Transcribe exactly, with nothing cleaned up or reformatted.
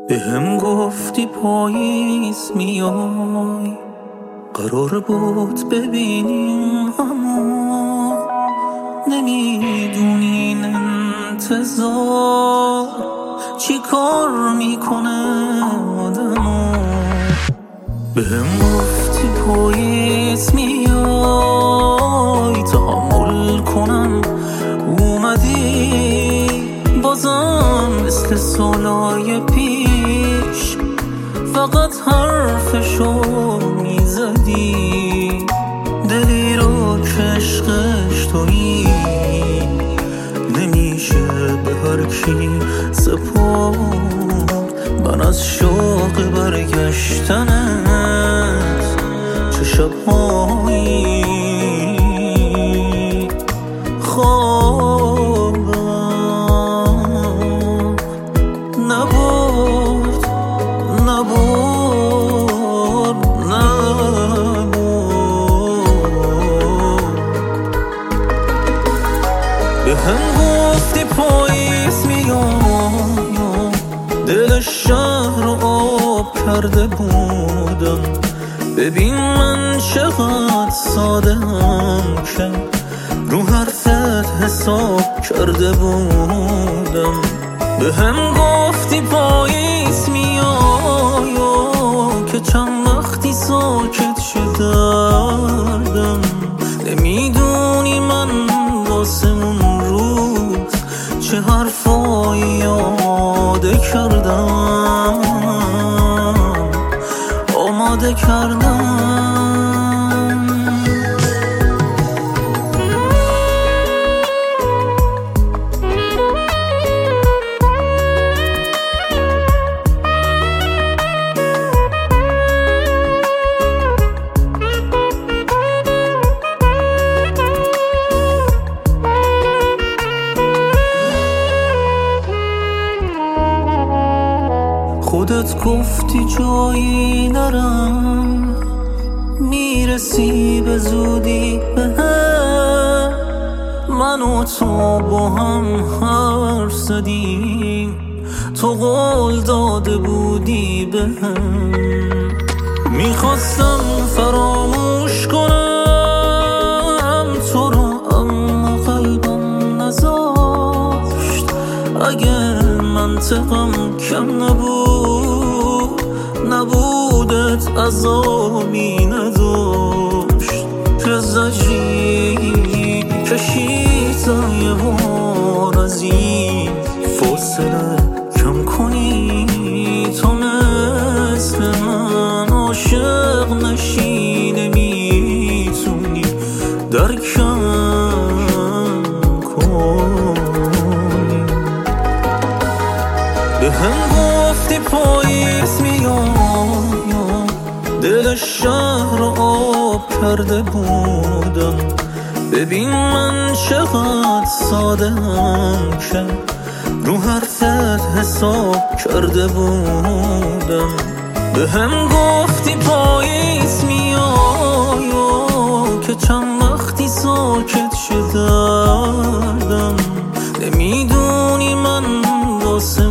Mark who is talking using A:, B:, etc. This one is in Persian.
A: به هم گفتی پاییز میای، قرار بود ببینیم اما نمیدونی این انتظار چی کار میکنه آدمو. به هم گفتی پاییز میای تحمل کنم، اومدی بازم مثل سالای پیش فقط حرفشو میزدی. دلی رو که عشقش تویی نمیشه به هر کی سپرد. من از شوق برگشتنت چه شبهایی خوابم نبود نبود نبود. به هم گفتی پاییز میام، دل شهر رو آب کرده بودم. ببین من چقدر ساده‌ام که رو حرفت حساب کرده بودم. به هم گفتی پاییز میای که چند وقتی ساکت شدردم. نمیدونی من واسه اون روز چه حرفایی آماده کردم آماده کردم. خودت گفتی جایی نرم، میرسی به زودی به هم. من و تو با هم حرف زدیم، تو قول داده بودی به هم. میخواستم فراموش کنم تو رو اما قلبم نذاشت. اگه منطقم کم نبود نبودت عذابی نداشت. که زجری کشید یه بار از این فاصله کم کنی. تو مثل من عاشق نشی نمیتونی درکم کنی. به هم گفتی پاییز میای، دل شهر رو آب کرده بودم. ببین من چقدر ساده‌ام که رو حرفت حساب کرده بودم. به هم گفتی پاییز میای که چند وقتی ساکت شدردم. نمیدونی من واسه